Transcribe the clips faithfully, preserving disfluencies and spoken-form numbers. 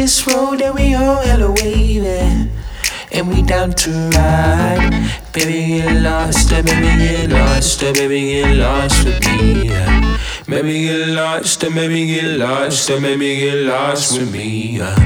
This road that we on hella wavy, and we down to ride. Baby, get lost, uh, baby, get lost, uh, baby, get lost with me. Yeah. Maybe get lost, uh, maybe get lost, uh, maybe get lost with me. Yeah.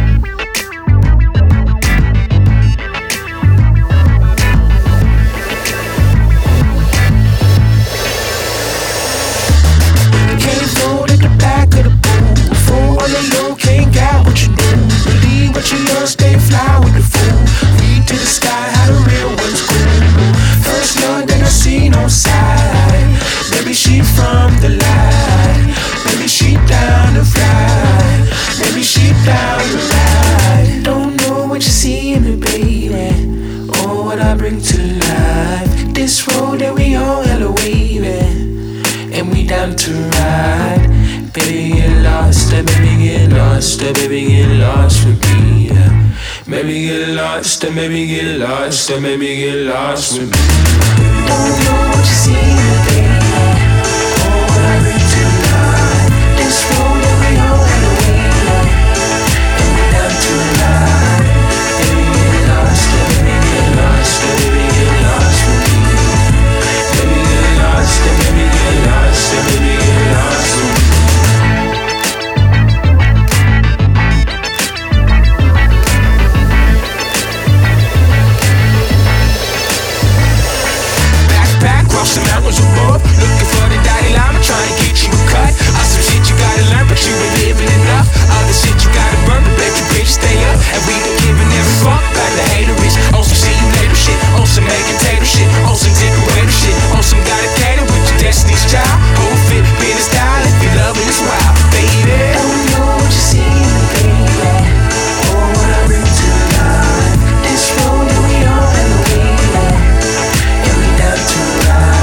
But you know, stay fly with the fool. Read to the sky how the real ones cool. First love that I seen on side. Maybe she from the light. Maybe she down to fly. Maybe she down to ride. Don't know what you see in me, baby, or what I bring to life. This road that we on hella wavy, and we down to ride. Baby, get lost, uh, baby, get lost, uh, baby, get lost with me. Yeah. Maybe get lost, uh, maybe get lost, uh, maybe get lost with me. Don't know what you see, baby, or what I bring to life. This road that we on the way, and we down to ride. Baby, get lost, uh, baby, get lost, uh, baby, get lost with me. Baby, get lost, uh, baby, get lost, uh, baby, get lost with me. Cross the mountains above, looking for the Dalai Lama, trying to get you a cut. All some shit you gotta learn, but you ain't living enough. All the shit you gotta burn, but baby, bitch, stay up. And we don't give a never fuck about the haters. On some see you later shit, on some making tater shit, on some decorator shit, on some gotta cater with your destiny's child. Whole fit, being a style, if you love it, it's wild, baby. Don't know what you see, baby, or what I bring to life. This road that we on and the way, and we down to ride.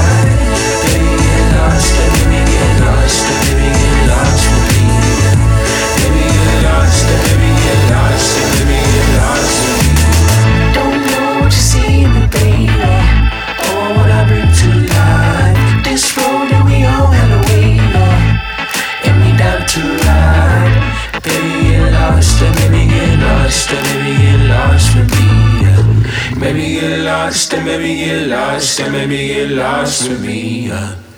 Baby, get lost, baby, get lost with me. Baby, get lost, baby, get lost, baby, get lost with me. Don't know what you see in me, baby, or what I bring to life. This road that we on hella wavy, and we down to ride. Baby, get lost, baby, get lost, baby, get lost with me. Maybe get lost, maybe get lost, maybe get lost with me.